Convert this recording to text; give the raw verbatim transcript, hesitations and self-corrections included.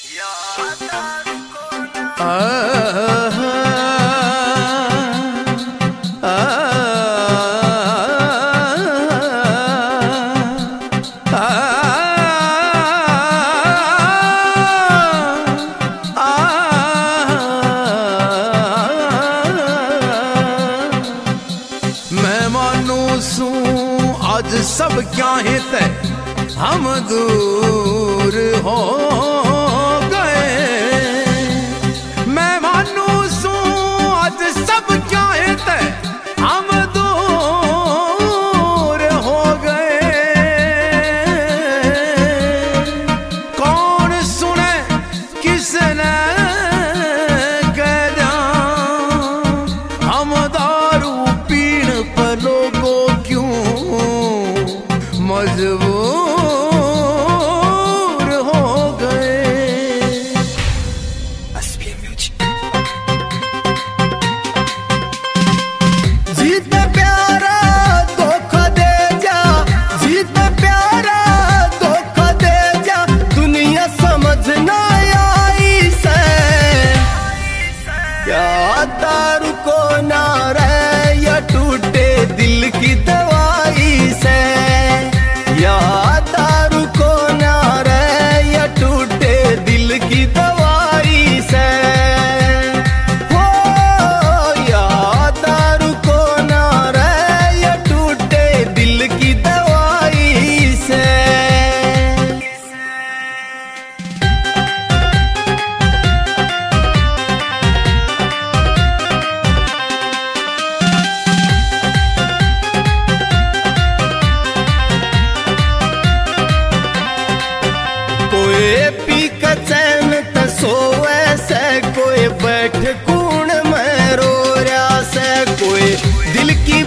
आज सब क्या है तय हम दूर हो गए। मैं मानू सू आज सब क्या है तय हम दूर हो गए। कौन सुने किसने कह दिया हम दारू पीण पर लोगों क्यों मजबूर हो गए। जीते प्यारा धोखा दे जा, जीते प्यारा धोखा दे जा, दुनिया समझ ना आई से। क्या दारू को ना रहे या टूटे दिल की दवाई से। या दारू को ना रहे या टूटे दिल की दवाई से। हो या दारू को ना रहे या टूटे दिल की दवाई से। कोई पी का चैन त सोवे से, कोई बैठ कूण में रो रहा से, कोई दिल की